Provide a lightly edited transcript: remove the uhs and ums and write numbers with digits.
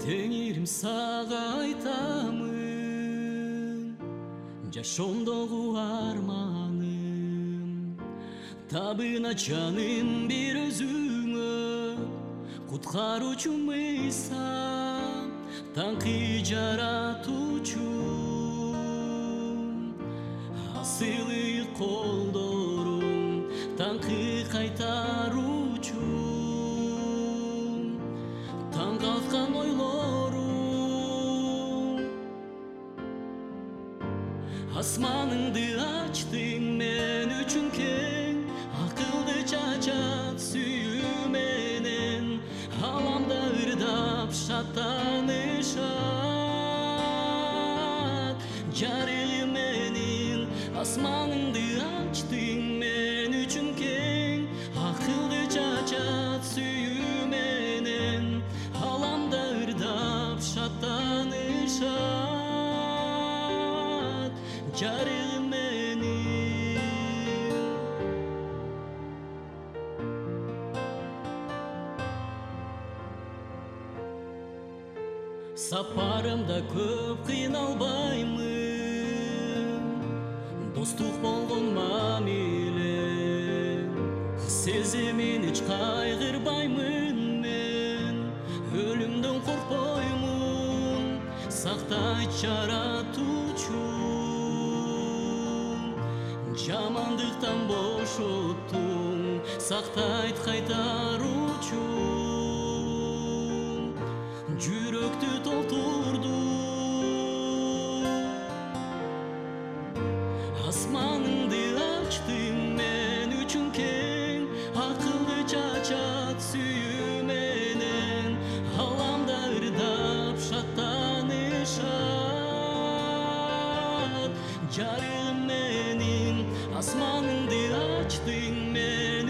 Теңирим сага айтамын, жашоомдогу арманым. Табына жаным бир өзүңө, куткаруучу мыйсам, таңкы жаратуучу. Асылы колдорум, таңкы кайтаруучу. Таң калкан ойлорум, асманыңды ачтың мен үчүн кең, акылды чачат сүйүү менен, аламда ырдап шаттанышат. Жарыгы менин асманыңды ачтың мен үчүн кең, акылды чачат сүйүү менен, аламда ырдап шаттанышат. Жарыгы менин сапарымда көп кыйналбаймын, достук болгон мамиле. Сезимин эч кайгырбаймын мен, өлүмдөн коркпоймун, сактайт жаратуучу. Жамандыктан бошоттуң, сактайт кайтаруучу. Жүрөктү толтурду, асманыңды ачтың мен үчүн кең, акылды чачат сүйүү менен, аламда ырдап шаттанышат. Жарыгым менин, асманыңды ачтың мен